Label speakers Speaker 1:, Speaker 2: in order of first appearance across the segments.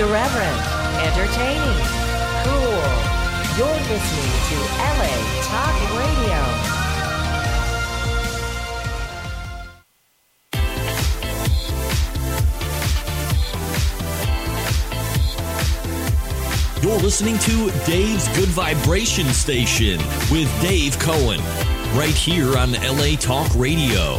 Speaker 1: Irreverent, entertaining, cool. You're listening to LA Talk Radio.
Speaker 2: You're listening to Dave's Good Vibration Station with Dave Cohen, right here on LA Talk Radio.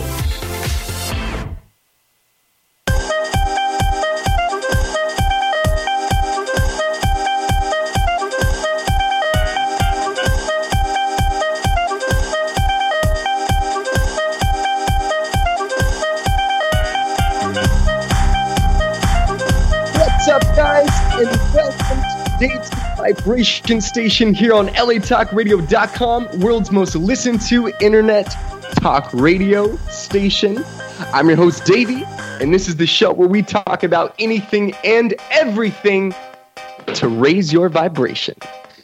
Speaker 3: What's up, guys, and welcome to Dave's Vibration Station here on LATalkRadio.com, world's most listened to internet talk radio station. I'm your host, Davey, and this is the show where we talk about anything and everything to raise your vibration.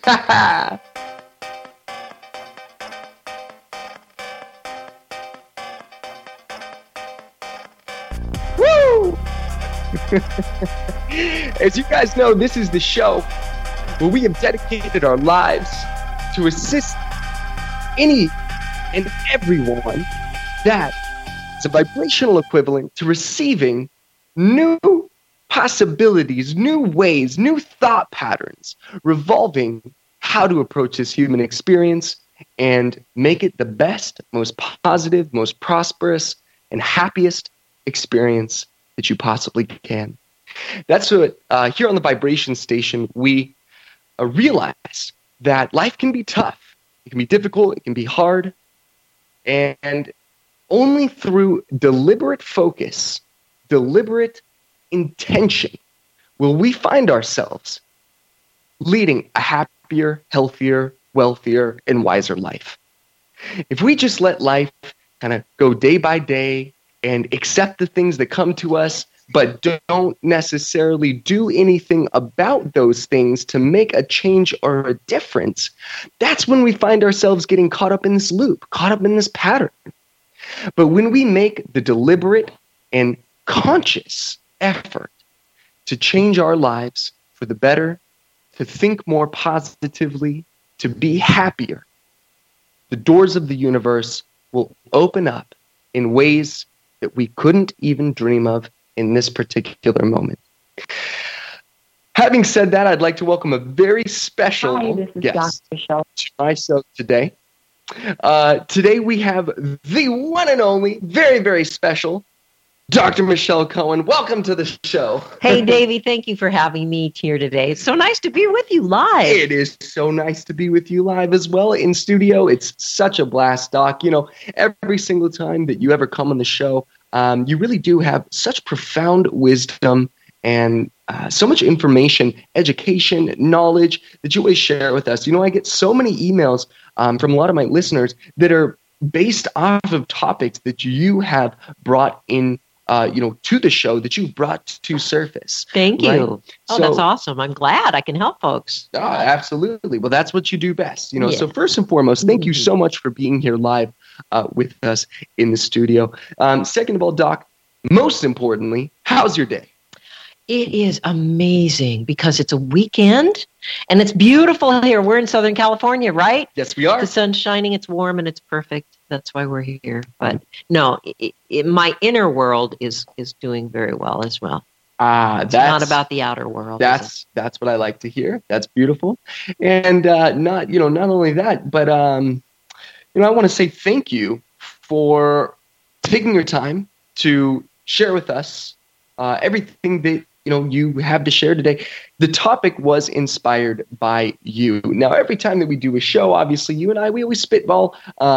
Speaker 3: Woo! As you guys know, this is the show where we have dedicated our lives to assist any and everyone that is a vibrational equivalent to receiving new possibilities, new ways, new thought patterns revolving how to approach this human experience and make it the best, most positive, most prosperous, and happiest experience that you possibly can. That's what here on the Vibration Station we realize that life can be tough, it can be difficult, it can be hard, and only through deliberate focus, deliberate intention, will we find ourselves leading a happier, healthier, wealthier, and wiser life. If we just let life kind of go day by day and accept the things that come to us, but don't necessarily do anything about those things to make a change or a difference, that's when we find ourselves getting caught up in this loop, caught up in this pattern. But when we make the deliberate and conscious effort to change our lives for the better, to think more positively, to be happier, the doors of the universe will open up in ways that we couldn't even dream of in this particular moment. Having said that, I'd like to welcome a very special guest to my show today. Today we have the one and only, very, very special Dr. Michelle Cohen. Welcome to the show.
Speaker 4: Hey, Davey, thank you for having me here today. It's so nice to be with you live.
Speaker 3: It is so nice to be with you live as well in studio. It's such a blast, Doc. You know, every single time that you ever come on the show, you really do have such profound wisdom and so much information, education, knowledge that you always share with us. You know, I get so many emails from a lot of my listeners that are based off of topics that you have brought in, to the show, that you brought to surface.
Speaker 4: Thank you.
Speaker 3: Right?
Speaker 4: Oh, that's awesome. I'm glad I can help folks.
Speaker 3: Absolutely. Well, that's what you do best. You know,
Speaker 4: Yeah.
Speaker 3: So first and foremost, thank you so much for being here live with us in the studio. Second of all, Doc, most importantly, how's your day?
Speaker 4: It is amazing because it's a weekend and it's beautiful here. We're in Southern California, right?
Speaker 3: Yes, we are.
Speaker 4: The sun's shining, it's warm, and it's perfect. That's why we're here. But no, my inner world is doing very well as well. It's not about the outer world.
Speaker 3: That's what I like to hear. That's beautiful. And not only that, but I want to say thank you for taking your time to share with us everything that you have to share today. The topic was inspired by you. Now, every time that we do a show, obviously, you and I, we always spitball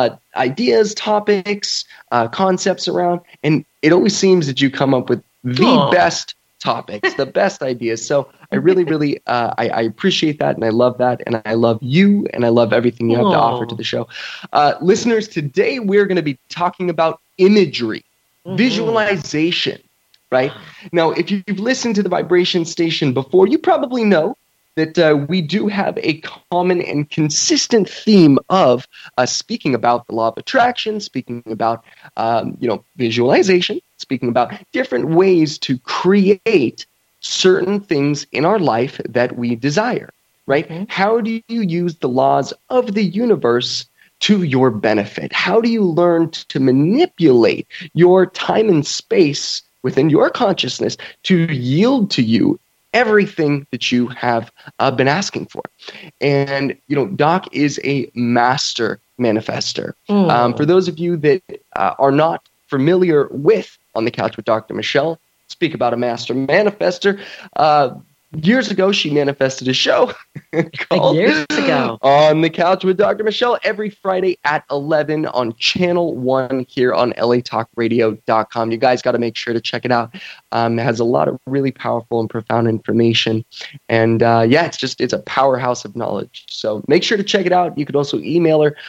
Speaker 3: ideas, topics, concepts around, and it always seems that you come up with the best topics, the best ideas. So I really, really, I appreciate that, and I love that, and I love you, and I love everything you have to offer to the show. Listeners, today we're going to be talking about imagery, visualization. Right? Now, if you've listened to the Vibration Station before, you probably know that we do have a common and consistent theme of speaking about the law of attraction, speaking about, visualization, speaking about different ways to create certain things in our life that we desire, right?
Speaker 4: Mm-hmm.
Speaker 3: How do you use the laws of the universe to your benefit? How do you learn to manipulate your time and space within your consciousness to yield to you everything that you have been asking for? And, Doc is a master manifester. For those of you that are not familiar with On the Couch with Dr. Michelle, speak about a master manifester. Years ago, she manifested a show called
Speaker 4: Years ago.
Speaker 3: On the Couch with Dr. Michelle every Friday at 11 on Channel 1 here on LATalkRadio.com. You guys got to make sure to check it out. It has a lot of really powerful and profound information. And it's a powerhouse of knowledge. So make sure to check it out. You could also email her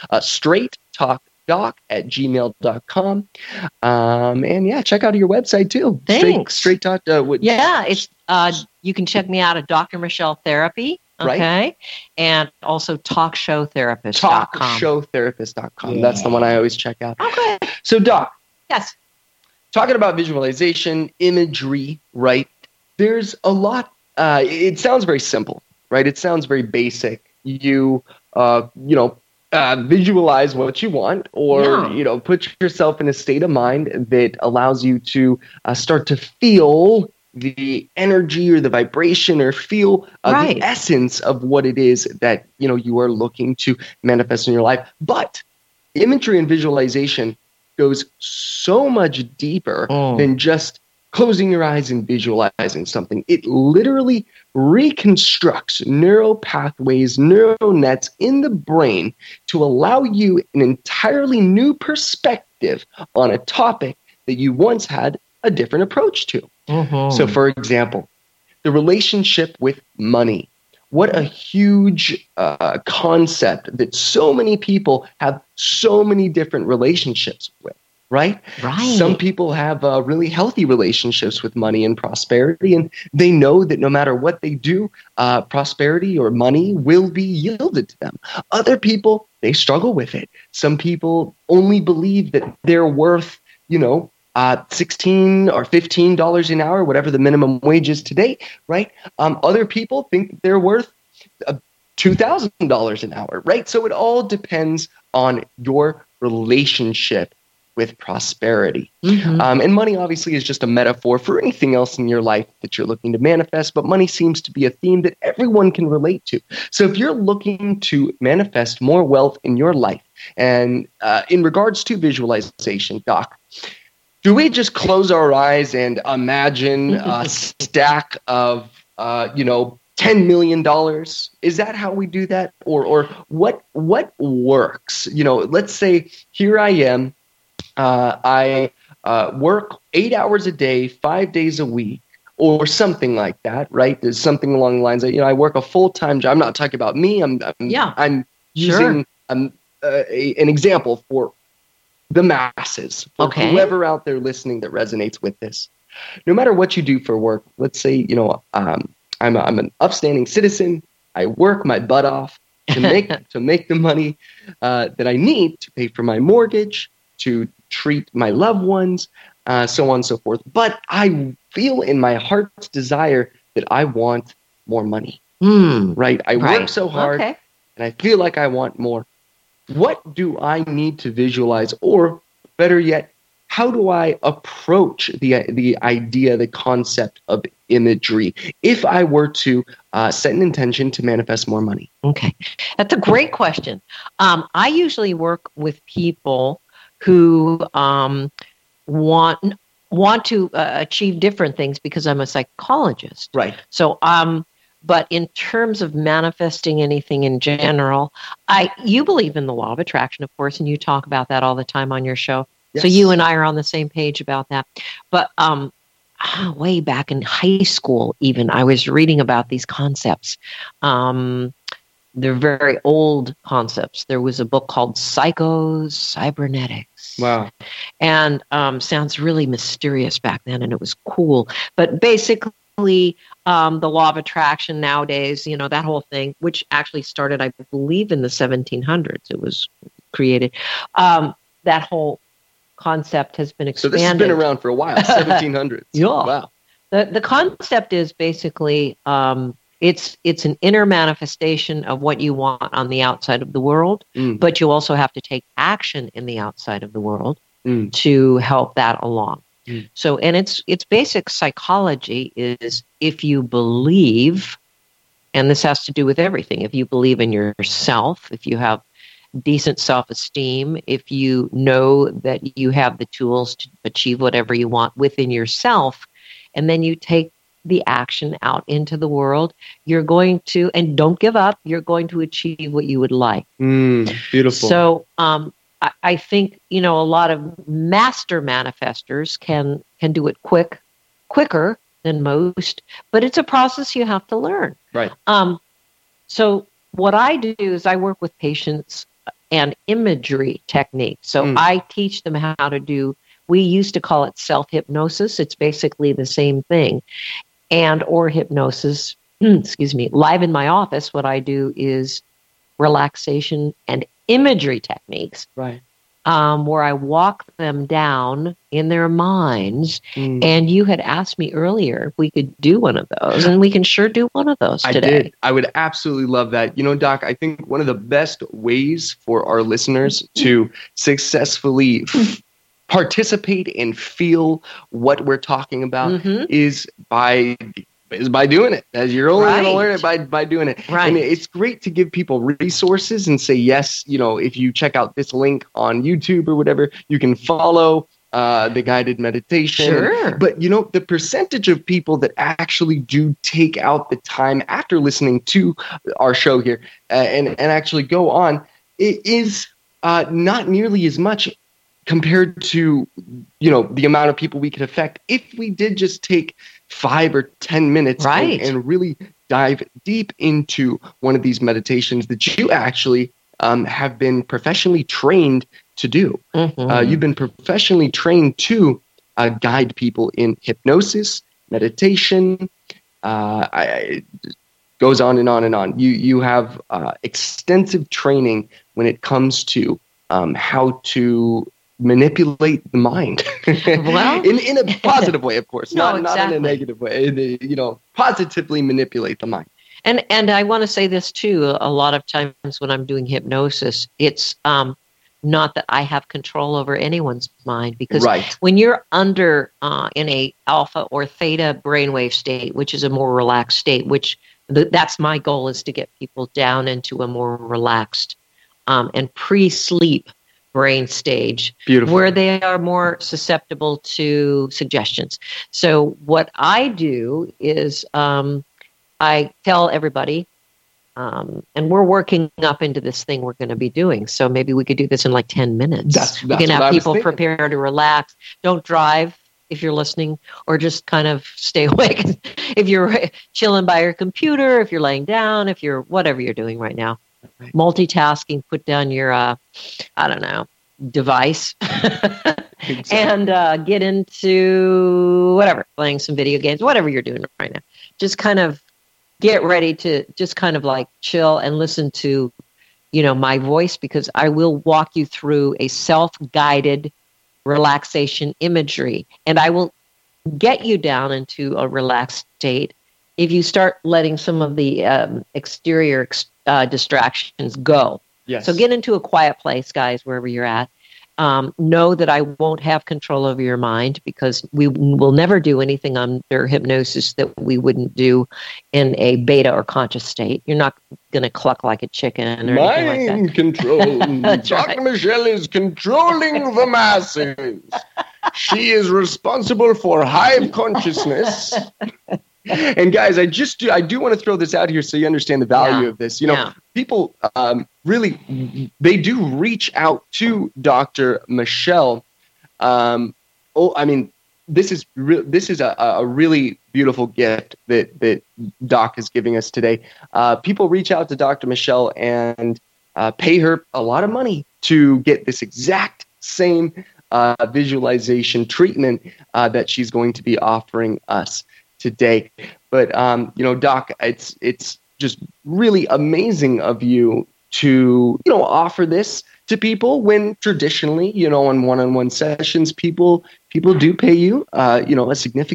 Speaker 3: straighttalkdoc@gmail.com. Check out your website too.
Speaker 4: Thanks.
Speaker 3: Straight Talk.
Speaker 4: It's you can check me out at Dr. Michelle Therapy. Okay.
Speaker 3: Right.
Speaker 4: And also talkshowtherapist.com.
Speaker 3: Talkshowtherapist.com. That's the one I always check out.
Speaker 4: Okay.
Speaker 3: So, Doc.
Speaker 4: Yes.
Speaker 3: Talking about visualization, imagery, right? There's a lot. It sounds very simple, right? It sounds very basic. You, visualize what you want, or put yourself in a state of mind that allows you to start to feel the energy or the vibration, or feel the essence of what it is that you are looking to manifest in your life. But imagery and visualization goes so much deeper than just closing your eyes and visualizing something. It literally reconstructs neural pathways, neural nets in the brain to allow you an entirely new perspective on a topic that you once had a different approach to. So, for example, the relationship with money. What a huge concept that so many people have so many different relationships with. Right? Some people have really healthy relationships with money and prosperity, and they know that no matter what they do, prosperity or money will be yielded to them. Other people, they struggle with it. Some people only believe that they're worth, $16 or $15 an hour, whatever the minimum wage is today, right? Other people think they're worth $2,000 an hour, right? So it all depends on your relationship with prosperity. And money obviously is just a metaphor for anything else in your life that you're looking to manifest, but money seems to be a theme that everyone can relate to. So if you're looking to manifest more wealth in your life, and in regards to visualization, Doc, do we just close our eyes and imagine a stack of, $10 million? Is that how we do that? Or what works? Let's say here I am. I work 8 hours a day, 5 days a week, or something like that, right? There's something along the lines of, I work a full-time job. I'm not talking about me. I'm using an example for the masses, for whoever out there listening that resonates with this. No matter what you do for work, let's say, I'm an upstanding citizen. I work my butt off to make the money that I need to pay for my mortgage, to treat my loved ones, so on and so forth. But I feel in my heart's desire that I want more money, right? I work so hard, and I feel like I want more. What do I need to visualize? Or better yet, how do I approach the idea, the concept of imagery, if I were to set an intention to manifest more money?
Speaker 4: Okay. That's a great question. I usually work with people who want to achieve different things because I'm a psychologist.
Speaker 3: Right.
Speaker 4: So, but in terms of manifesting anything in general, you believe in the law of attraction, of course, and you talk about that all the time on your show. Yes. So you and I are on the same page about that. But way back in high school, even, I was reading about these concepts. They're very old concepts. There was a book called Psycho-Cybernetics.
Speaker 3: Wow.
Speaker 4: And sounds really mysterious back then, and it was cool. But basically, the law of attraction nowadays, that whole thing, which actually started, I believe, in the 1700s. It was created. That whole concept has been expanded.
Speaker 3: So this has been around for a while, 1700s.
Speaker 4: Yeah.
Speaker 3: Wow.
Speaker 4: The concept is basically it's an inner manifestation of what you want on the outside of the world, but you also have to take action in the outside of the world to help that along. So, and it's basic psychology is if you believe, and this has to do with everything, if you believe in yourself, if you have decent self-esteem, if you know that you have the tools to achieve whatever you want within yourself, and then you take the action out into the world, you're going to, and don't give up, you're going to achieve what you would like.
Speaker 3: Beautiful.
Speaker 4: So I think, a lot of master manifestors can do it quicker than most, but it's a process you have to learn.
Speaker 3: Right.
Speaker 4: So what I do is I work with patients and imagery techniques. So I teach them how to do, we used to call it self-hypnosis. It's basically the same thing. And or hypnosis, live in my office, what I do is relaxation and imagery techniques.
Speaker 3: Right.
Speaker 4: Where I walk them down in their minds. And you had asked me earlier if we could do one of those, and we can sure do one of those today.
Speaker 3: I did. I would absolutely love that. Doc, I think one of the best ways for our listeners to successfully participate and feel what we're talking about is by doing it. As you're only going to learn it by doing it.
Speaker 4: Right.
Speaker 3: And it's great to give people resources and say, yes, if you check out this link on YouTube or whatever, you can follow the guided meditation.
Speaker 4: Sure.
Speaker 3: But, the percentage of people that actually do take out the time after listening to our show here and actually go on, it is not nearly as much compared to, the amount of people we could affect if we did just take 5 or 10 minutes and really dive deep into one of these meditations that you actually have been professionally trained to do. You've been professionally trained to guide people in hypnosis, meditation. It goes on and on and on. You have extensive training when it comes to how to manipulate the mind in a positive way, of course, not in a negative way. Positively manipulate the mind.
Speaker 4: And I want to say this too. A lot of times when I'm doing hypnosis, it's not that I have control over anyone's mind, because when you're under in a alpha or theta brainwave state, which is a more relaxed state, which that's my goal, is to get people down into a more relaxed and pre-sleep brain stage.
Speaker 3: Beautiful.
Speaker 4: Where they are more susceptible to suggestions. So what I do is I tell everybody, and we're working up into this thing we're going to be doing. So maybe we could do this in like 10 minutes.
Speaker 3: That's
Speaker 4: we can have people prepare to relax. Don't drive if you're listening, or just kind of stay awake. If you're chilling by your computer, if you're laying down, if you're whatever you're doing right now. Multitasking, put down your, device and get into whatever, playing some video games, whatever you're doing right now. Just kind of get ready to just kind of like chill and listen to, my voice, because I will walk you through a self-guided relaxation imagery, and I will get you down into a relaxed state if you start letting some of the exterior distractions go.
Speaker 3: Yes.
Speaker 4: So get into a quiet place, guys, wherever you're at. Know that I won't have control over your mind, because we will never do anything under hypnosis that we wouldn't do in a beta or conscious state. You're not going to cluck like a chicken or anything like that.
Speaker 3: Mind control. Dr. Michelle is controlling the masses. She is responsible for hive consciousness. And guys, I do want to throw this out here so you understand the value of this. People really, they do reach out to Dr. Michelle. This is a really beautiful gift that Doc is giving us today. People reach out to Dr. Michelle and pay her a lot of money to get this exact same visualization treatment that she's going to be offering us today. But Doc, it's just really amazing of you to offer this to people, when traditionally, on one-on-one sessions, people do pay you a significant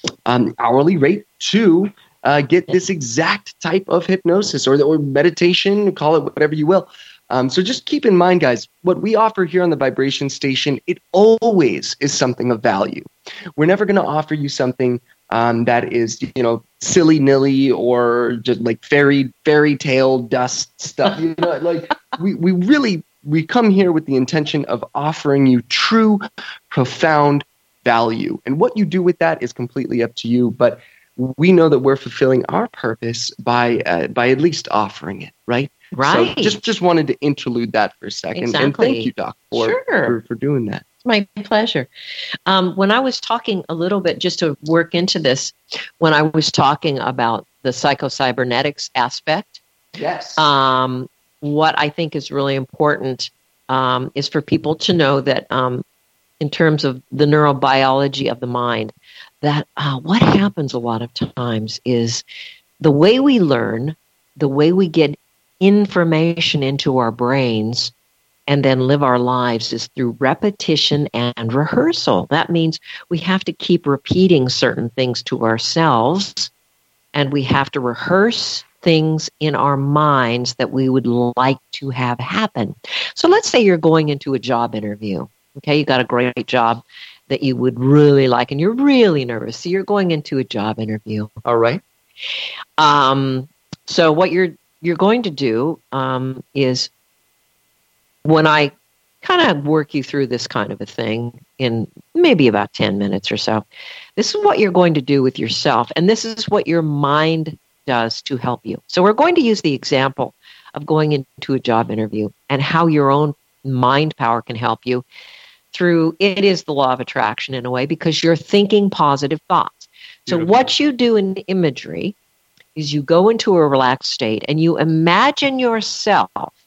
Speaker 3: hourly rate to get this exact type of hypnosis or meditation, call it whatever you will. So just keep in mind, guys, what we offer here on the Vibration Station, it always is something of value. We're never going to offer you something that is, silly nilly or just like fairy tale dust stuff. Like we come here with the intention of offering you true, profound value. And what you do with that is completely up to you. But we know that we're fulfilling our purpose by at least offering it, right?
Speaker 4: Right.
Speaker 3: So just wanted to interlude that for a second.
Speaker 4: Exactly.
Speaker 3: And thank you, Doc, for doing that.
Speaker 4: It's my pleasure. When I was talking a little bit, just to work into this, when I was talking about the psychocybernetics aspect,
Speaker 3: yes.
Speaker 4: What I think is really important is for people to know that in terms of the neurobiology of the mind, that what happens a lot of times is the way we learn, the way we get information into our brains and then live our lives is through repetition and rehearsal. That means we have to keep repeating certain things to ourselves, and we have to rehearse things in our minds that we would like to have happen. So let's say you're going into a job interview. Okay, you got a great job that you would really like, and you're really nervous. So you're going into a job interview.
Speaker 3: All right.
Speaker 4: So what you're going to do is, when I kind of work you through this kind of a thing in maybe about 10 minutes or so, this is what you're going to do with yourself, and this is what your mind does to help you. So we're going to use the example of going into a job interview and how your own mind power can help you through, it is the law of attraction in a way, because you're thinking positive thoughts. So what you do in imagery is you go into a relaxed state and you imagine yourself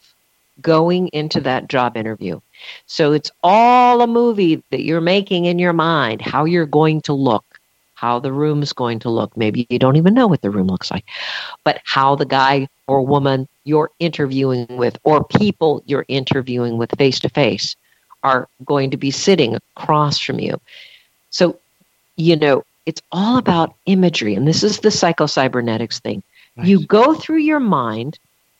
Speaker 4: going into that job interview. So it's all a movie that you're making in your mind, how you're going to look, how the room's going to look. Maybe you don't even know what the room looks like, but how the guy or woman you're interviewing with, or people you're interviewing with face to face, are going to be sitting across from you. So, it's all about imagery, and this is the psychocybernetics thing. Nice. You go through your mind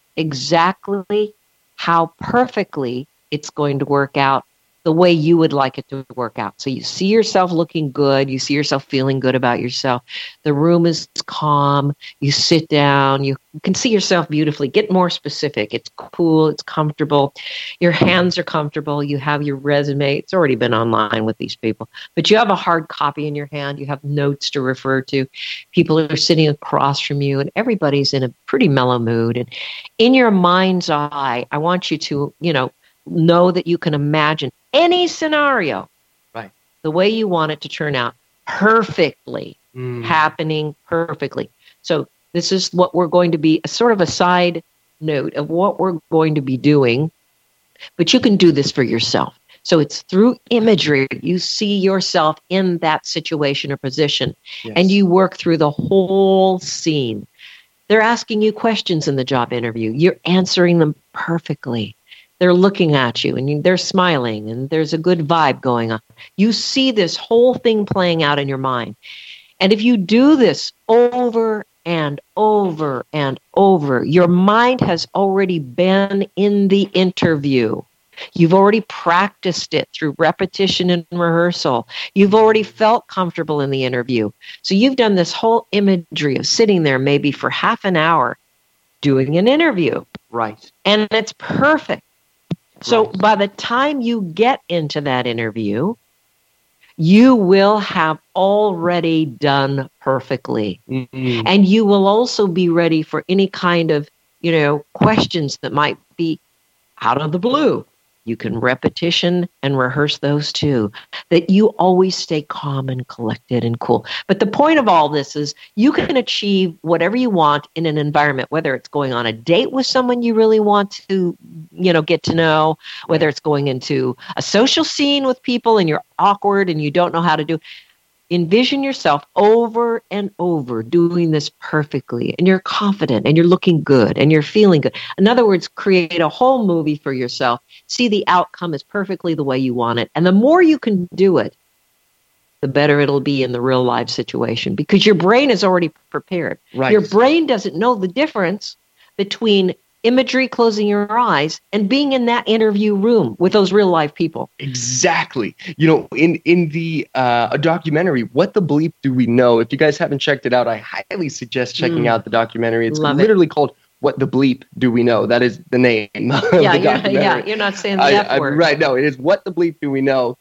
Speaker 4: exactly how perfectly it's going to work out the way you would like it to work out. So you see yourself looking good. You see yourself feeling good about yourself. The room is calm. You sit down. You can see yourself beautifully. Get more specific. It's cool. It's comfortable. Your hands are comfortable. You have your resume. It's already been online with these people. But you have a hard copy in your hand. You have notes to refer to. People are sitting across from you, and everybody's in a pretty mellow mood. And in your mind's eye, I want you to, know that you can imagine any scenario,
Speaker 3: right,
Speaker 4: the way you want it to turn out perfectly, happening perfectly. So this is what we're going to be, a sort of a side note of what we're going to be doing, but you can do this for yourself. So it's through imagery. You see yourself in that situation or position, and you work through the whole scene. They're asking you questions in the job interview. You're answering them perfectly. They're looking at you and they're smiling and there's a good vibe going on. You see this whole thing playing out in your mind. And if you do this over and over and over, your mind has already been in the interview. You've already practiced it through repetition and rehearsal. You've already felt comfortable in the interview. So you've done this whole imagery of sitting there maybe for half an hour doing an interview.
Speaker 3: Right.
Speaker 4: And it's perfect. So by the time you get into that interview, you will have already done perfectly. Mm-hmm. And you will also be ready for any kind of, questions that might be out of the blue. You can repetition and rehearse those too, that you always stay calm and collected and cool. But the point of all this is you can achieve whatever you want in an environment, whether it's going on a date with someone you really want to, get to know, whether it's going into a social scene with people and you're awkward and you don't know how to do. Envision yourself over and over doing this perfectly, and you're confident and you're looking good and you're feeling good. In other words, create a whole movie for yourself. See the outcome is perfectly the way you want it. And the more you can do it, the better it'll be in the real life situation, because your brain is already prepared.
Speaker 3: Right.
Speaker 4: Your brain doesn't know the difference between imagery, closing your eyes, and being in that interview room with those real life people.
Speaker 3: Exactly. You know, in the documentary, What the Bleep Do We Know? If you guys haven't checked it out, I highly suggest checking out the documentary. It's literally called What the Bleep Do We Know? That is the name of the documentary.
Speaker 4: You're not saying the F word.
Speaker 3: Right, no, it is What the Bleep Do We Know?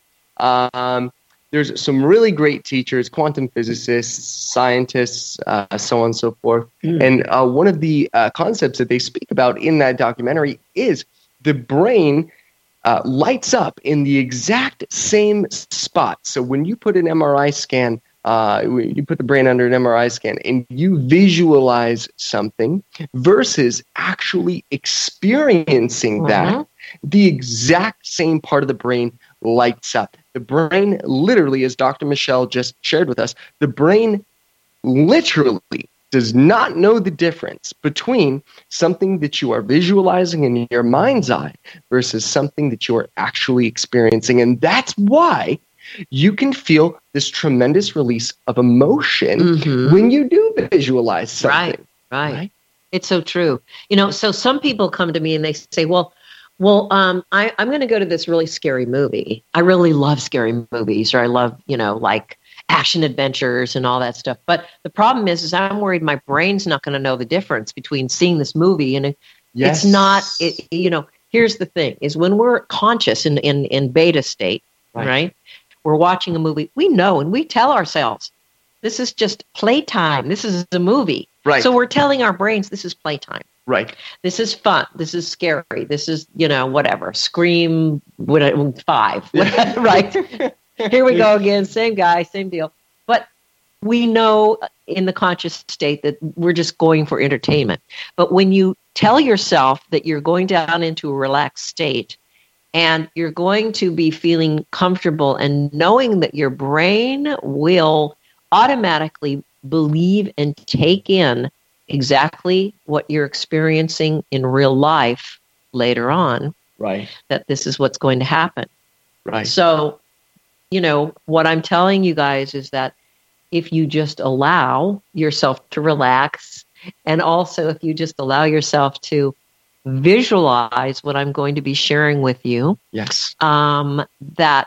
Speaker 3: There's some really great teachers, quantum physicists, scientists, so on and so forth. And one of the concepts that they speak about in that documentary is the brain lights up in the exact same spot. So when you put an MRI scan, you put the brain under an MRI scan and you visualize something versus actually experiencing that, the exact same part of the brain lights up. The brain literally, as Dr. Michelle just shared with us, the brain literally does not know the difference between something that you are visualizing in your mind's eye versus something that you are actually experiencing. And that's why you can feel this tremendous release of emotion when you do visualize something.
Speaker 4: Right. It's so true. You know, so some people come to me and they say, I'm going to go to this really scary movie. I really love scary movies, or I love, like action adventures and all that stuff. But the problem is I'm worried my brain's not going to know the difference between seeing this movie and it's not, here's the thing is when we're conscious in beta state, right? We're watching a movie, we know, and we tell ourselves, this is just playtime. This is a movie.
Speaker 3: Right.
Speaker 4: So we're telling our brains this is playtime.
Speaker 3: Right.
Speaker 4: This is fun. This is scary. This is, whatever. Scream 5. Right. Here we go again. Same guy, same deal. But we know in the conscious state that we're just going for entertainment. But when you tell yourself that you're going down into a relaxed state and you're going to be feeling comfortable and knowing that your brain will automatically believe and take in exactly what you're experiencing in real life later on, that this is what's going to happen.
Speaker 3: Right.
Speaker 4: So, what I'm telling you guys is that if you just allow yourself to relax, and also if you just allow yourself to visualize what I'm going to be sharing with you, that,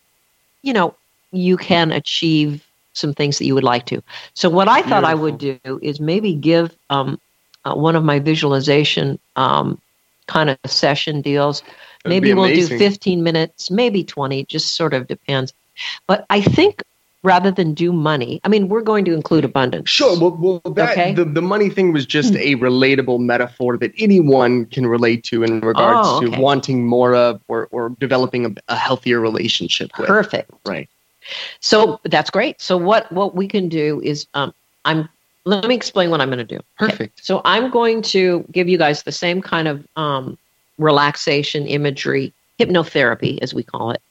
Speaker 4: you can achieve some things that you would like to. So what I thought I would do is maybe give one of my visualization kind of session deals. Maybe we'll do 15 minutes, maybe 20, just sort of depends. But I think rather than do money, I mean, we're going to include abundance.
Speaker 3: Sure. Well the money thing was just a relatable metaphor that anyone can relate to in regards to wanting more of or developing a healthier relationship with.
Speaker 4: Perfect.
Speaker 3: Right.
Speaker 4: So that's great. So what we can do is let me explain what I'm going to do.
Speaker 3: Perfect.
Speaker 4: Okay. So I'm going to give you guys the same kind of relaxation imagery, hypnotherapy as we call it,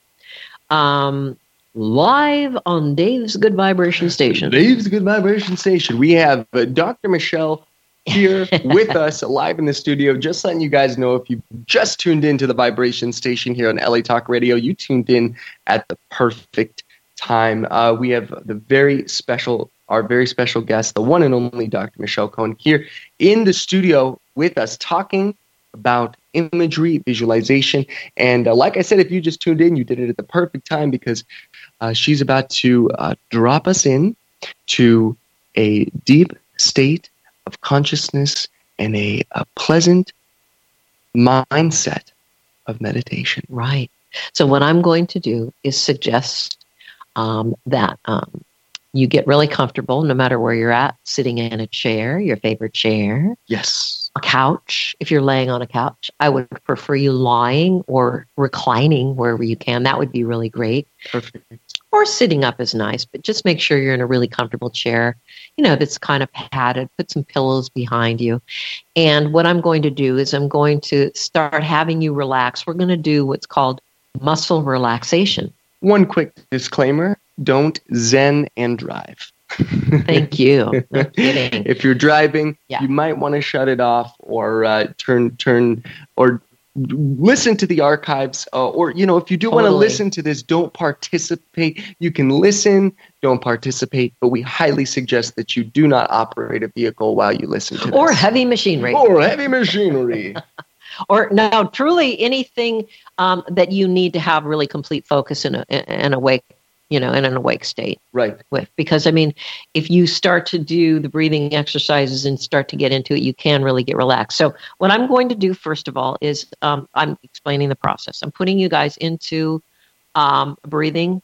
Speaker 4: live on Dave's Good Vibration Station.
Speaker 3: Dave's Good Vibration Station. We have Dr. Michelle here with us live in the studio. Just letting you guys know, if you just tuned into the Vibration Station here on LA Talk Radio, you tuned in at the perfect time. We have our very special guest, the one and only Dr. Michelle Cohen, here in the studio with us, talking about imagery, visualization. And like I said, if you just tuned in, you did it at the perfect time, because she's about to drop us in to a deep state of consciousness and a pleasant mindset of meditation.
Speaker 4: Right. So what I'm going to do is suggest that you get really comfortable no matter where you're at, sitting in a chair, your favorite chair.
Speaker 3: Yes.
Speaker 4: A couch, if you're laying on a couch. I would prefer you lying or reclining wherever you can. That would be really great.
Speaker 3: Perfect.
Speaker 4: Or sitting up is nice, but just make sure you're in a really comfortable chair, that's kind of padded. Put some pillows behind you. And what I'm going to do is I'm going to start having you relax. We're going to do what's called muscle relaxation.
Speaker 3: One quick disclaimer: don't zen and drive.
Speaker 4: Thank you. No kidding.
Speaker 3: If you're driving, you might want to shut it off or turn or listen to the archives, or if you do want to listen to this, don't participate. You can listen, don't participate, but we highly suggest that you do not operate a vehicle while you listen to this.
Speaker 4: Or heavy machinery. Or no, truly anything that you need to have really complete focus in an awake, in an awake state.
Speaker 3: Right.
Speaker 4: Because if you start to do the breathing exercises and start to get into it, you can really get relaxed. So what I'm going to do first of all is I'm explaining the process. I'm putting you guys into breathing,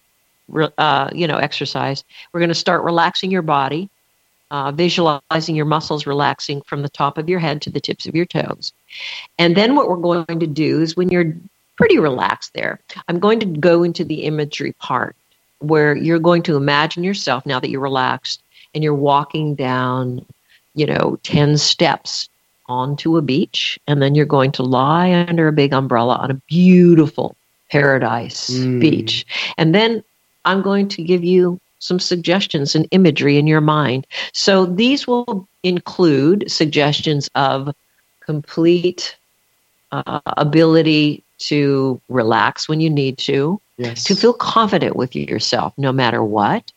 Speaker 4: exercise. We're going to start relaxing your body, visualizing your muscles relaxing from the top of your head to the tips of your toes. And then what we're going to do is when you're pretty relaxed there, I'm going to go into the imagery part where you're going to imagine yourself, now that you're relaxed, and you're walking down, 10 steps onto a beach, and then you're going to lie under a big umbrella on a beautiful paradise beach. And then I'm going to give you some suggestions and imagery in your mind. So these will include suggestions of complete ability to relax when you need to, to feel confident with yourself no matter what,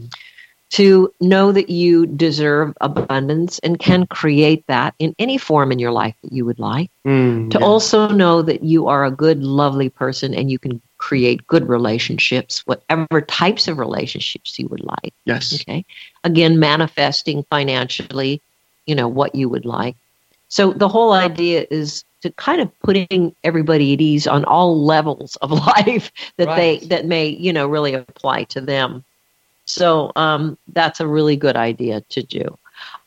Speaker 4: to know that you deserve abundance and can create that in any form in your life that you would like, to also know that you are a good, lovely person and you can create good relationships, whatever types of relationships you would like.
Speaker 3: Yes.
Speaker 4: Okay. Again, manifesting financially, what you would like. So the whole idea is to kind of putting everybody at ease on all levels of life that may, really apply to them. So that's a really good idea to do.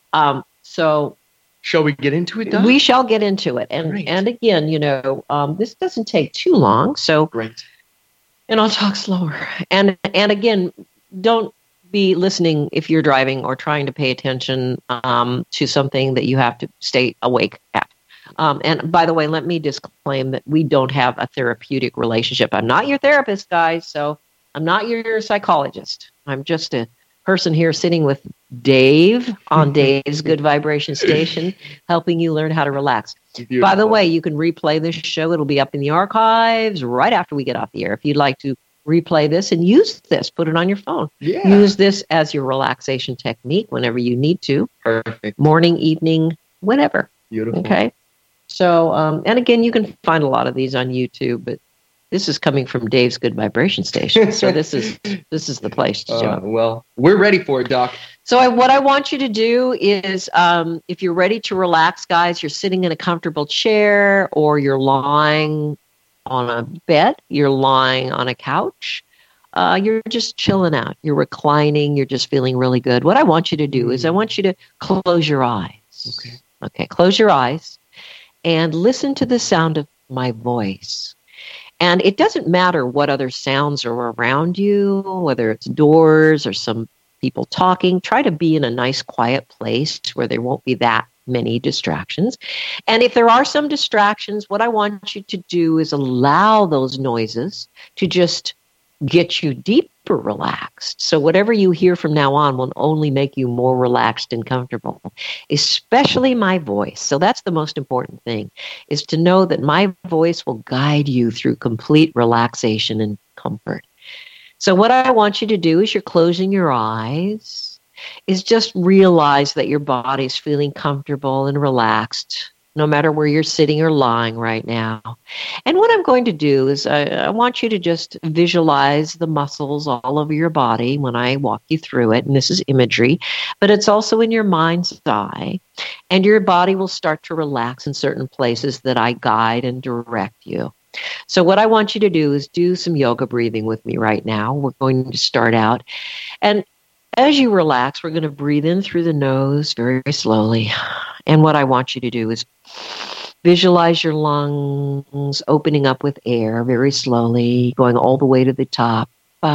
Speaker 4: So
Speaker 3: shall we get into it, Doc?
Speaker 4: We shall get into it. And again, this doesn't take too long. So
Speaker 3: great.
Speaker 4: And I'll talk slower. And again, don't be listening if you're driving or trying to pay attention to something that you have to stay awake at. And by the way, let me disclaim that we don't have a therapeutic relationship. I'm not your therapist, guys, so I'm not your psychologist. I'm just a person here sitting with Dave on Dave's Good Vibration Station, helping you learn how to relax. Beautiful. By the way, you can replay this show. It'll be up in the archives right after we get off the air. If you'd like to replay this and use this, put it on your phone.
Speaker 3: Yeah.
Speaker 4: Use this as your relaxation technique whenever you need to.
Speaker 3: Perfect.
Speaker 4: Morning, evening, whenever.
Speaker 3: Beautiful.
Speaker 4: Okay. So, and again, you can find a lot of these on YouTube, but this is coming from Dave's Good Vibration Station. So this is the place to do it.
Speaker 3: Well, we're ready for it, Doc.
Speaker 4: So what I want you to do is, if you're ready to relax, guys, you're sitting in a comfortable chair or you're lying on a bed, you're lying on a couch, you're just chilling out, you're reclining, you're just feeling really good. What I want you to do is I want you to close your eyes. Okay, close your eyes and listen to the sound of my voice. And it doesn't matter what other sounds are around you, whether it's doors or some people talking. Try to be in a nice, quiet place where there won't be that many distractions. And if there are some distractions, what I want you to do is allow those noises to just get you deeper relaxed. So whatever you hear from now on will only make you more relaxed and comfortable, especially my voice. So that's the most important thing, is to know that my voice will guide you through complete relaxation and comfort. So what I want you to do is you're closing your eyes, is just realize that your body's feeling comfortable and relaxed, no matter where you're sitting or lying right now. And what I'm going to do is I want you to just visualize the muscles all over your body when I walk you through it. And this is imagery, but it's also in your mind's eye. And your body will start to relax in certain places that I guide and direct you. So what I want you to do is do some yoga breathing with me right now. We're going to start out. And as you relax, we're going to breathe in through the nose very, very slowly. And what I want you to do is visualize your lungs opening up with air very slowly, going all the way to the top,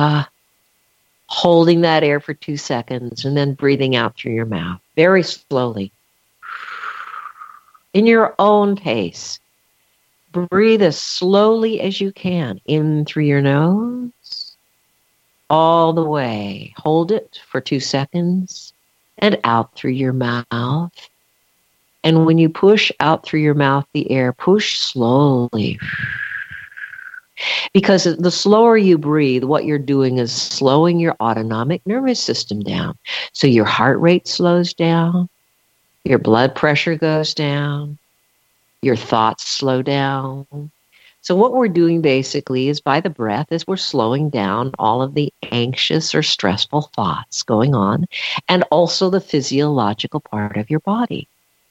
Speaker 4: holding that air for 2 seconds, and then breathing out through your mouth very slowly. In your own pace, breathe as slowly as you can in through your nose, all the way. Hold it for 2 seconds, and out through your mouth. And when you push out through your mouth the air, push slowly. Because the slower you breathe, what you're doing is slowing your autonomic nervous system down. So your heart rate slows down, your blood pressure goes down, your thoughts slow down. So what we're doing basically is by the breath is we're slowing down all of the anxious or stressful thoughts going on, and also the physiological part of your body.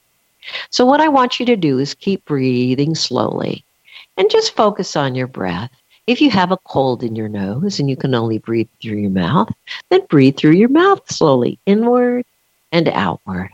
Speaker 4: So what I want you to do is keep breathing slowly and just focus on your breath. If you have a cold in your nose and you can only breathe through your mouth, then breathe through your mouth slowly, inward and outward.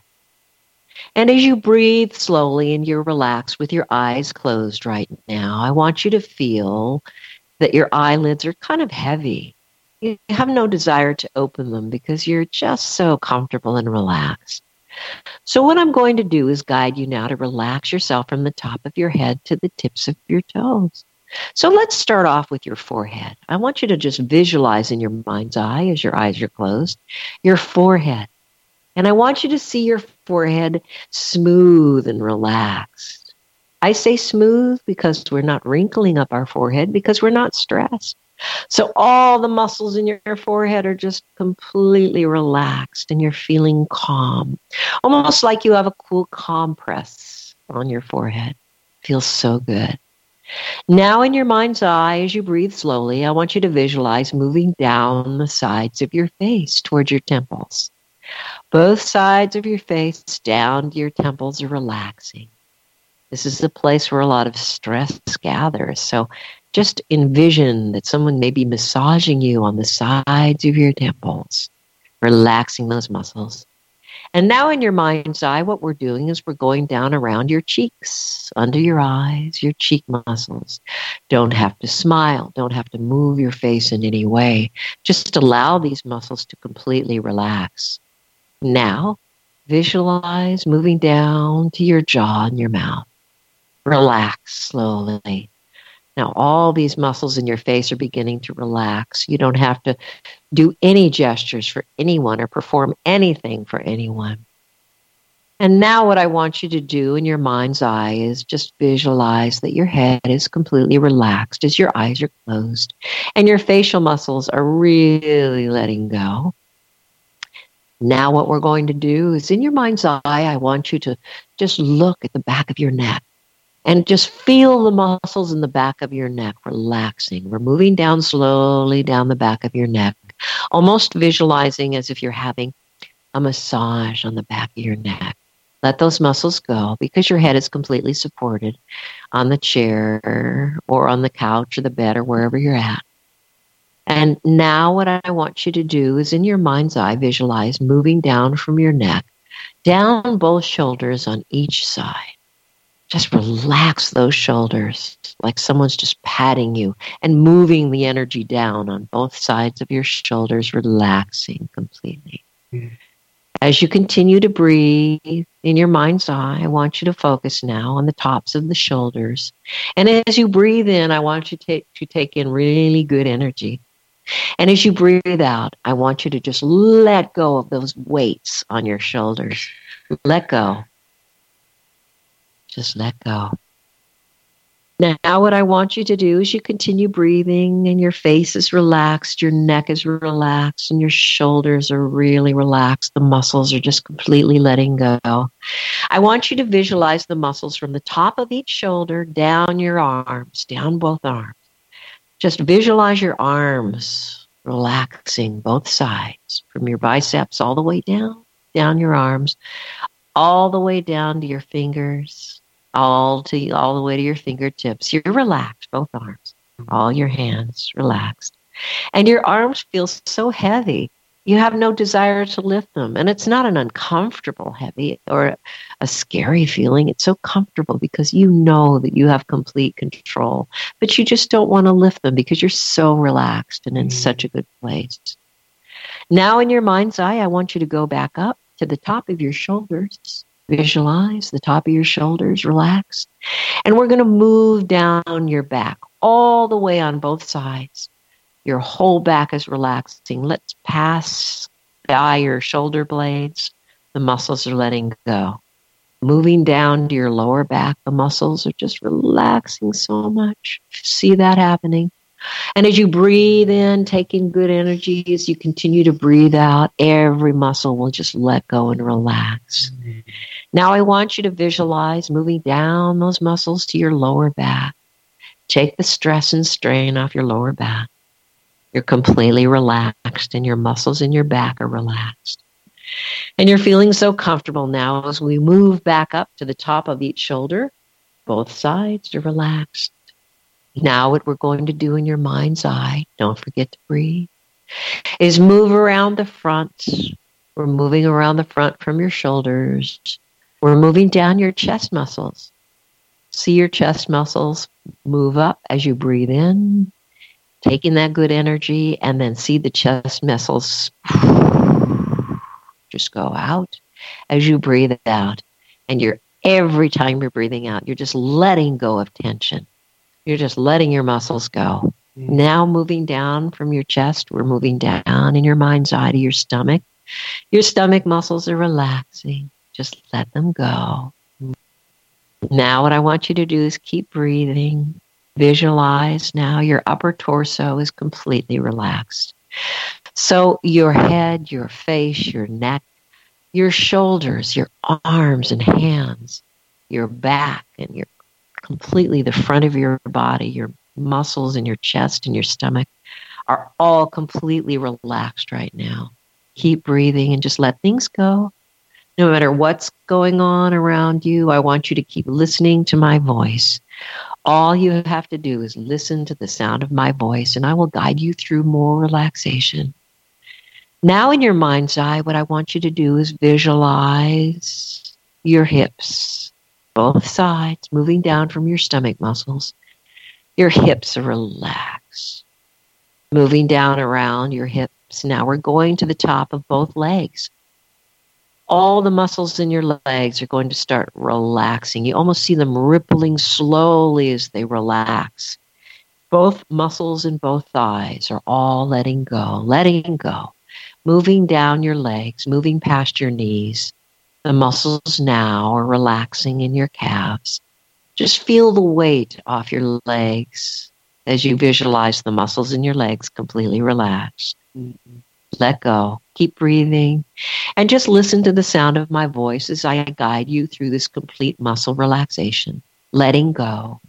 Speaker 4: And as you breathe slowly and you're relaxed with your eyes closed right now, I want you to feel that your eyelids are kind of heavy. You have no desire to open them because you're just so comfortable and relaxed. So what I'm going to do is guide you now to relax yourself from the top of your head to the tips of your toes. So let's start off with your forehead. I want you to just visualize in your mind's eye, as your eyes are closed, your forehead. And I want you to see your forehead smooth and relaxed. I say smooth because we're not wrinkling up our forehead, because we're not stressed. So all the muscles in your forehead are just completely relaxed and you're feeling calm. Almost like you have a cool compress on your forehead. Feels so good. Now in your mind's eye, as you breathe slowly, I want you to visualize moving down the sides of your face towards your temples. Both sides of your face down to your temples are relaxing. This is the place where a lot of stress gathers. So just envision that someone may be massaging you on the sides of your temples, relaxing those muscles. And now in your mind's eye, what we're doing is we're going down around your cheeks, under your eyes, your cheek muscles. Don't have to smile. Don't have to move your face in any way. Just allow these muscles to completely relax. Now, visualize moving down to your jaw and your mouth. Relax slowly. Now, all these muscles in your face are beginning to relax. You don't have to do any gestures for anyone or perform anything for anyone. And now what I want you to do in your mind's eye is just visualize that your head is completely relaxed as your eyes are closed and your facial muscles are really letting go. Now what we're going to do is in your mind's eye, I want you to just look at the back of your neck. And just feel the muscles in the back of your neck relaxing. We're moving down slowly down the back of your neck, almost visualizing as if you're having a massage on the back of your neck. Let those muscles go because your head is completely supported on the chair or on the couch or the bed or wherever you're at. And now what I want you to do is in your mind's eye, visualize moving down from your neck, down both shoulders on each side. Just relax those shoulders like someone's just patting you and moving the energy down on both sides of your shoulders, relaxing completely. As you continue to breathe in your mind's eye, I want you to focus now on the tops of the shoulders. And as you breathe in, I want you to take in really good energy. And as you breathe out, I want you to just let go of those weights on your shoulders. Let go. Just let go. Now what I want you to do is you continue breathing and your face is relaxed, your neck is relaxed, and your shoulders are really relaxed. The muscles are just completely letting go. I want you to visualize the muscles from the top of each shoulder down your arms, down both arms. Just visualize your arms relaxing both sides, from your biceps all the way down your arms, all the way down to your fingers. All the way to your fingertips. You're relaxed, both arms, all your hands relaxed. And your arms feel so heavy, you have no desire to lift them. And it's not an uncomfortable heavy or a scary feeling. It's so comfortable because you know that you have complete control, but you just don't want to lift them because you're so relaxed and in such a good place. Now in your mind's eye, I want you to go back up to the top of your shoulders. Visualize the top of your shoulders relaxed. And we're going to move down your back all the way on both sides. Your whole back is relaxing. Let's pass by your shoulder blades. The muscles are letting go. moving down to your lower back. The muscles are just relaxing so much. See that happening? And as you breathe in, taking good energy, as you continue to breathe out, every muscle will just let go and relax. Now I want you to visualize moving down those muscles to your lower back. Take the stress and strain off your lower back. You're completely relaxed, and your muscles in your back are relaxed. And you're feeling so comfortable now as we move back up to the top of each shoulder. Both sides are relaxed. Now what we're going to do in your mind's eye, don't forget to breathe, is move around the front. We're moving around the front from your shoulders. We're moving down your chest muscles. See your chest muscles move up as you breathe in, taking that good energy, and then see the chest muscles just go out as you breathe out. And every time you're breathing out, you're just letting go of tension. You're just letting your muscles go. Now moving down from your chest, we're moving down in your mind's eye to your stomach. Your stomach muscles are relaxing. Just let them go. Now what I want you to do is keep breathing. Visualize now your upper torso is completely relaxed. So your head, your face, your neck, your shoulders, your arms and hands, your back, and your completely the front of your body, your muscles in your chest and your stomach are all completely relaxed right now. Keep breathing and just let things go. No matter what's going on around you, I want you to keep listening to my voice. All you have to do is listen to the sound of my voice, and I will guide you through more relaxation. Now in your mind's eye, what I want you to do is visualize your hips, both sides, moving down from your stomach muscles. Your hips are relaxed. Moving down around your hips. Now we're going to the top of both legs. All the muscles in your legs are going to start relaxing. You almost see them rippling slowly as they relax. Both muscles in both thighs are all letting go. Moving down your legs, moving past your knees. The muscles now are relaxing in your calves. Just feel the weight off your legs as you visualize the muscles in your legs completely relaxed. Let go. Keep breathing. And just listen to the sound of my voice as I guide you through this complete muscle relaxation. Letting go.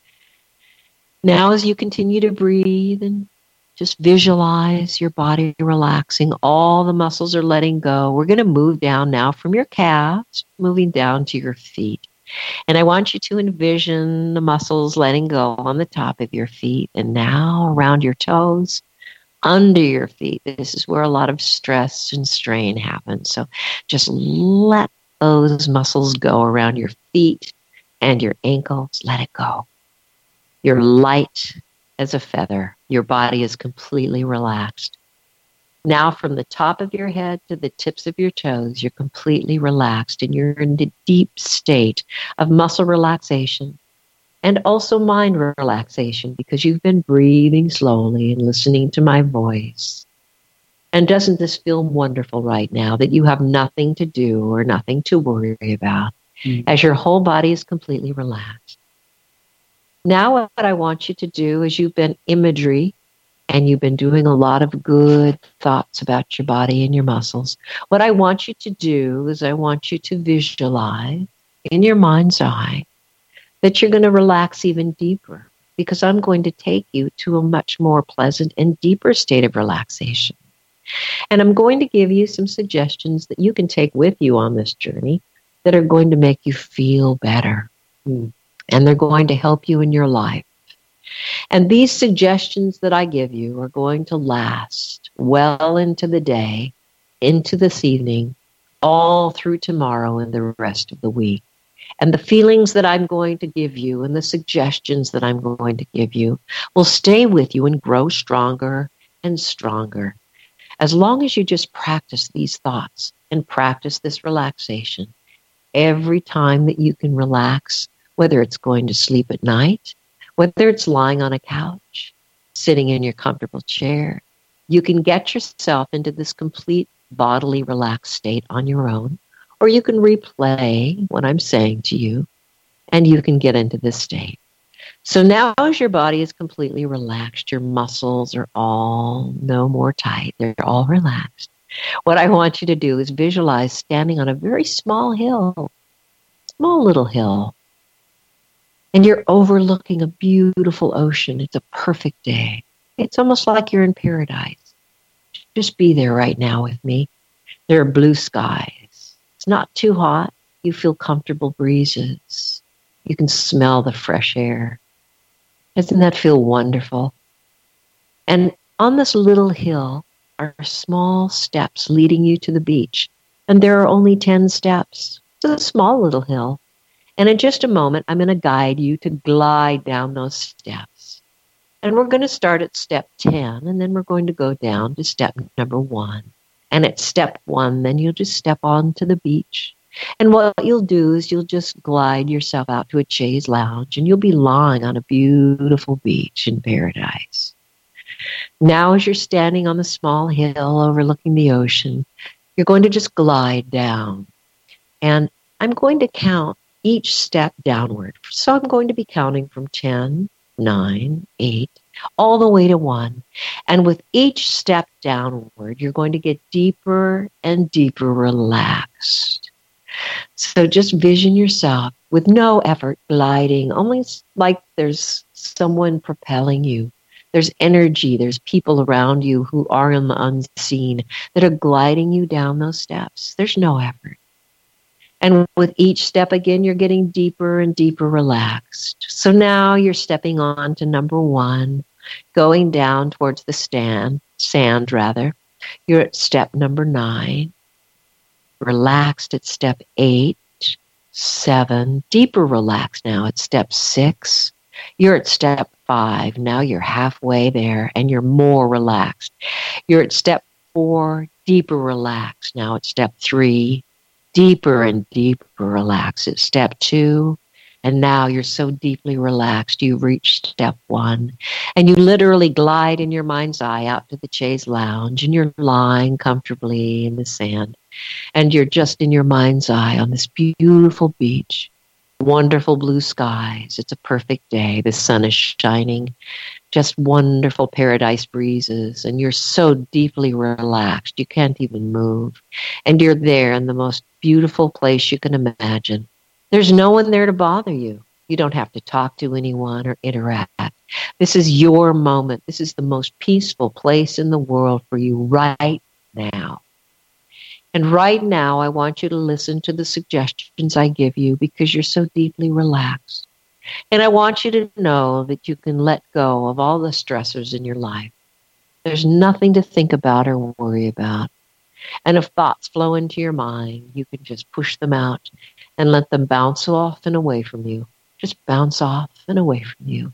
Speaker 4: Now as you continue to breathe and just visualize your body relaxing, all the muscles are letting go. We're going to move down now from your calves, moving down to your feet. And I want you to envision the muscles letting go on the top of your feet and now around your toes, under your feet. This is where a lot of stress and strain happens. So just let those muscles go around your feet and your ankles. Let it go. You're light as a feather. Your body is completely relaxed. Now from the top of your head to the tips of your toes, you're completely relaxed and you're in a deep state of muscle relaxation and also mind relaxation because you've been breathing slowly and listening to my voice. And doesn't this feel wonderful right now that you have nothing to do or nothing to worry about as your whole body is completely relaxed? Now what I want you to do is you've been imagery and you've been doing a lot of good thoughts about your body and your muscles. What I want you to do is I want you to visualize in your mind's eye that you're going to relax even deeper because I'm going to take you to a much more pleasant and deeper state of relaxation. And I'm going to give you some suggestions that you can take with you on this journey that are going to make you feel better. And they're going to help you in your life. And these suggestions that I give you are going to last well into the day, into this evening, all through tomorrow and the rest of the week. And the feelings that I'm going to give you and the suggestions that I'm going to give you will stay with you and grow stronger and stronger. As long as you just practice these thoughts and practice this relaxation, every time that you can relax, whether it's going to sleep at night, whether it's lying on a couch, sitting in your comfortable chair, you can get yourself into this complete bodily relaxed state on your own, or you can replay what I'm saying to you, and you can get into this state. So now as your body is completely relaxed, your muscles are all no more tight. They're all relaxed. What I want you to do is visualize standing on a very small hill, small little hill, and you're overlooking a beautiful ocean. It's a perfect day. It's almost like you're in paradise. Just be there right now with me. There are blue skies. It's not too hot. You feel comfortable breezes. You can smell the fresh air. Doesn't that feel wonderful? And on this little hill are small steps leading you to the beach. And there are only 10 steps. It's a small little hill. And in just a moment, I'm going to guide you to glide down those steps. And we're going to start at step 10, and then we're going to go down to step number 1. And at step 1, then you'll just step onto the beach. And what you'll do is you'll just glide yourself out to a chaise lounge, and you'll be lying on a beautiful beach in paradise. Now, as you're standing on the small hill overlooking the ocean, you're going to just glide down. And I'm going to count each step downward. So I'm going to be counting from 10, 9, 8, all the way to 1. And with each step downward, you're going to get deeper and deeper relaxed. So just vision yourself with no effort gliding, almost like there's someone propelling you. There's energy, there's people around you who are in the unseen that are gliding you down those steps. There's no effort. And with each step again, you're getting deeper and deeper relaxed. So now you're stepping on to number 1, going down towards the sand. You're at step number 9. Relaxed at step 8, 7, deeper relaxed now at step 6. You're at step 5. Now you're halfway there and you're more relaxed. You're at step 4, deeper relaxed. Now at step 3, deeper and deeper relaxed at step 2. And now you're so deeply relaxed, you reach step 1. And you literally glide in your mind's eye out to the chaise lounge, and you're lying comfortably in the sand. And you're just in your mind's eye on this beautiful beach, wonderful blue skies. It's a perfect day. The sun is shining, just wonderful paradise breezes. And you're so deeply relaxed, you can't even move. And you're there in the most beautiful place you can imagine. There's no one there to bother you. You don't have to talk to anyone or interact. This is your moment. This is the most peaceful place in the world for you right now. And right now, I want you to listen to the suggestions I give you because you're so deeply relaxed. And I want you to know that you can let go of all the stressors in your life. There's nothing to think about or worry about. And if thoughts flow into your mind, you can just push them out and let them bounce off and away from you. Just bounce off and away from you.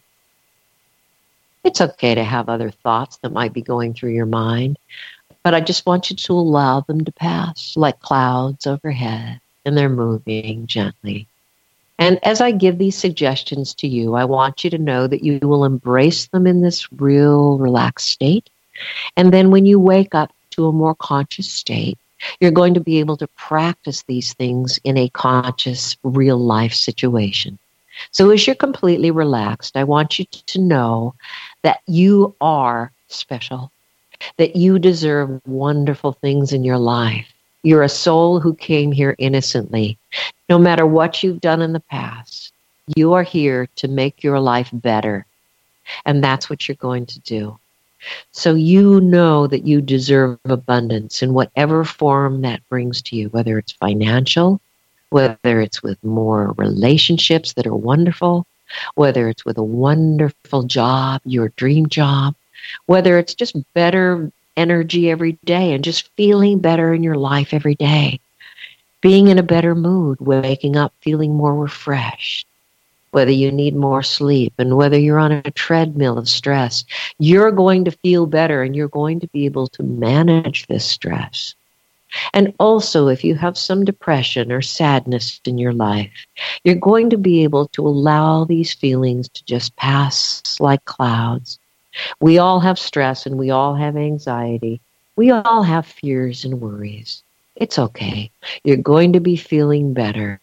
Speaker 4: It's okay to have other thoughts that might be going through your mind, but I just want you to allow them to pass like clouds overhead, and they're moving gently. And as I give these suggestions to you, I want you to know that you will embrace them in this real relaxed state. And then when you wake up to a more conscious state, you're going to be able to practice these things in a conscious, real-life situation. So as you're completely relaxed, I want you to know that you are special, that you deserve wonderful things in your life. You're a soul who came here innocently. No matter what you've done in the past, you are here to make your life better. And that's what you're going to do. So you know that you deserve abundance in whatever form that brings to you, whether it's financial, whether it's with more relationships that are wonderful, whether it's with a wonderful job, your dream job, whether it's just better energy every day and just feeling better in your life every day, being in a better mood, waking up feeling more refreshed. Whether you need more sleep and whether you're on a treadmill of stress, you're going to feel better and you're going to be able to manage this stress. And also, if you have some depression or sadness in your life, you're going to be able to allow these feelings to just pass like clouds. We all have stress and we all have anxiety. We all have fears and worries. It's okay. You're going to be feeling better.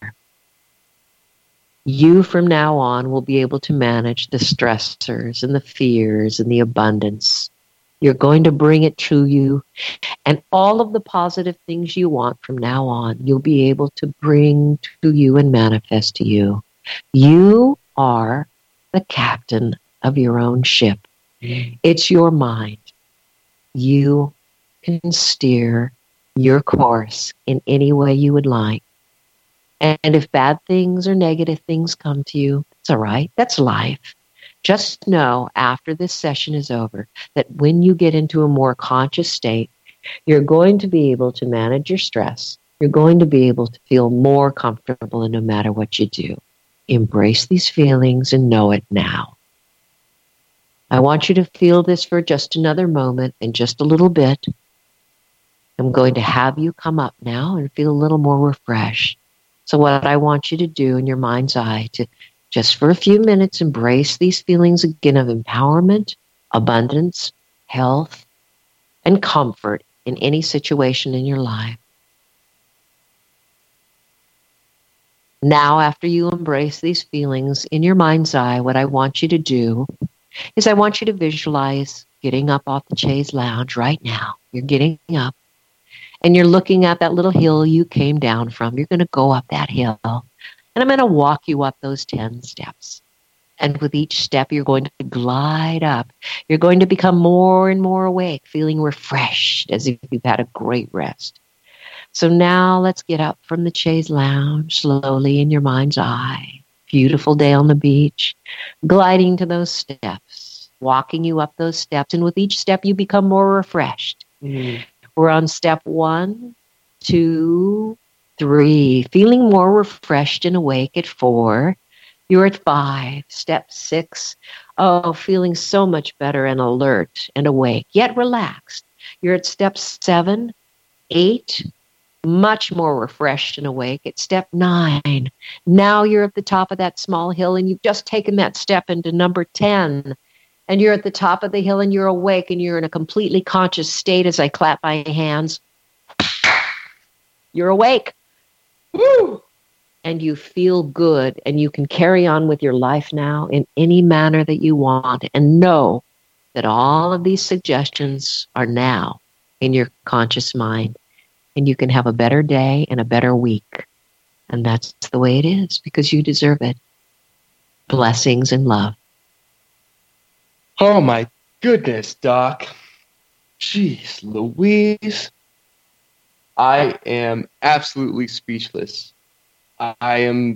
Speaker 4: You from now on will be able to manage the stressors and the fears and the abundance. You're going to bring it to you. And all of the positive things you want from now on, you'll be able to bring to you and manifest to you. You are the captain of your own ship. It's your mind. You can steer your course in any way you would like. And if bad things or negative things come to you, it's all right. That's life. Just know after this session is over that when you get into a more conscious state, you're going to be able to manage your stress. You're going to be able to feel more comfortable no matter what you do. Embrace these feelings and know it now. I want you to feel this for just another moment and just a little bit. I'm going to have you come up now and feel a little more refreshed. So what I want you to do in your mind's eye, to just for a few minutes embrace these feelings again of empowerment, abundance, health, and comfort in any situation in your life. Now, after you embrace these feelings in your mind's eye, what I want you to do is I want you to visualize getting up off the chaise lounge right now. You're getting up. And you're looking at that little hill you came down from. You're going to go up that hill. And I'm going to walk you up those 10 steps. And with each step, you're going to glide up. You're going to become more and more awake, feeling refreshed as if you've had a great rest. So now let's get up from the chaise lounge slowly in your mind's eye. Beautiful day on the beach, gliding to those steps, walking you up those steps. And with each step, you become more refreshed. We're on step 1, 2, 3, feeling more refreshed and awake at 4. You're at 5, step 6. Oh, feeling so much better and alert and awake, yet relaxed. You're at step 7, 8, much more refreshed and awake at step 9. Now you're at the top of that small hill and you've just taken that step into number 10. And you're at the top of the hill and you're awake and you're in a completely conscious state as I clap my hands. You're awake. Woo! And you feel good and you can carry on with your life now in any manner that you want. And know that all of these suggestions are now in your conscious mind. And you can have a better day and a better week. And that's the way it is because you deserve it. Blessings and love.
Speaker 3: Oh my goodness, Doc. Jeez Louise. I am absolutely speechless. I'm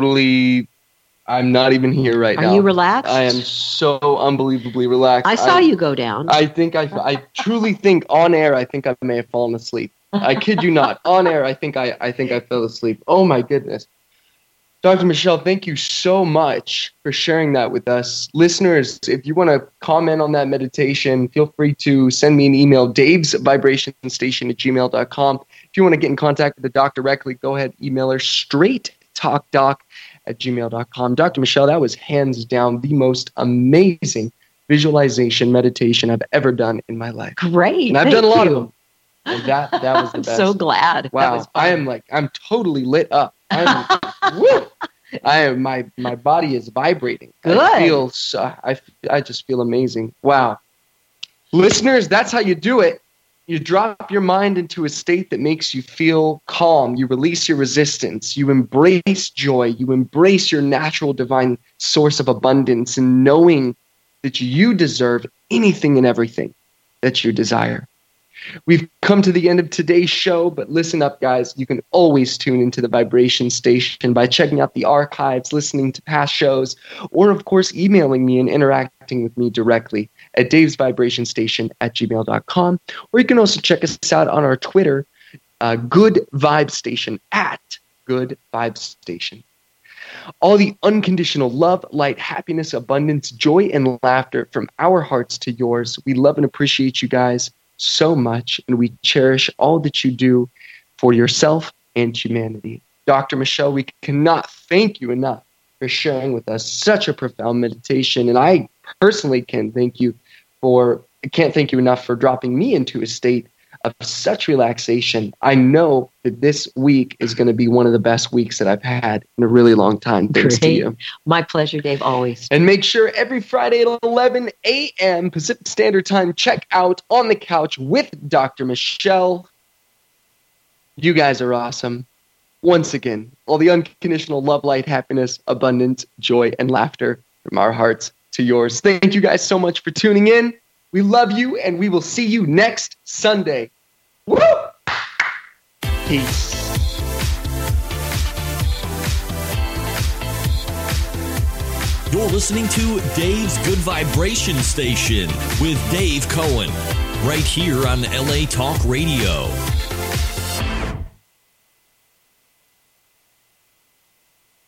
Speaker 3: not even here right now.
Speaker 4: Are you relaxed?
Speaker 3: I am so unbelievably relaxed.
Speaker 4: I saw you go down.
Speaker 3: I truly think on air, I think I may have fallen asleep. I kid you not. On air, I think I fell asleep. Oh my goodness. Dr. Michelle, thank you so much for sharing that with us. Listeners, if you want to comment on that meditation, feel free to send me an email, davesvibrationstation@gmail.com. If you want to get in contact with the doc directly, go ahead, email her, straighttalkdoc@gmail.com. Dr. Michelle, that was hands down the most amazing visualization meditation I've ever done in my life.
Speaker 4: Great.
Speaker 3: And I've done a lot of them. And that was the best.
Speaker 4: I'm so glad.
Speaker 3: Wow. I'm totally lit up. Woo! My body is vibrating.
Speaker 4: Good.
Speaker 3: I just feel amazing. Wow. Listeners, that's how you do it. You drop your mind into a state that makes you feel calm. You release your resistance. You embrace joy. You embrace your natural divine source of abundance and knowing that you deserve anything and everything that you desire. We've come to the end of today's show, but listen up, guys. You can always tune into the Vibration Station by checking out the archives, listening to past shows, or, of course, emailing me and interacting with me directly at davesvibrationstation@gmail.com. Or you can also check us out on our Twitter, Good Vibe Station, @Good Vibe Station. All the unconditional love, light, happiness, abundance, joy, and laughter from our hearts to yours. We love and appreciate you guys so much, and we cherish all that you do for yourself and humanity. Dr. Michelle, we cannot thank you enough for sharing with us such a profound meditation, and I personally can't thank you enough for dropping me into a state of such relaxation. I know that this week is going to be one of the best weeks that I've had in a really long time. Thanks to you.
Speaker 4: My pleasure, Dave, always.
Speaker 3: And make sure every Friday at 11 a.m. Pacific Standard Time, check out On the Couch with Dr. Michelle. You guys are awesome. Once again, all the unconditional love, light, happiness, abundance, joy, and laughter from our hearts to yours. Thank you guys so much for tuning in. We love you, and we will see you next Sunday. Woo! Peace.
Speaker 2: You're listening to Dave's Good Vibration Station with Dave Cohen, right here on LA Talk Radio.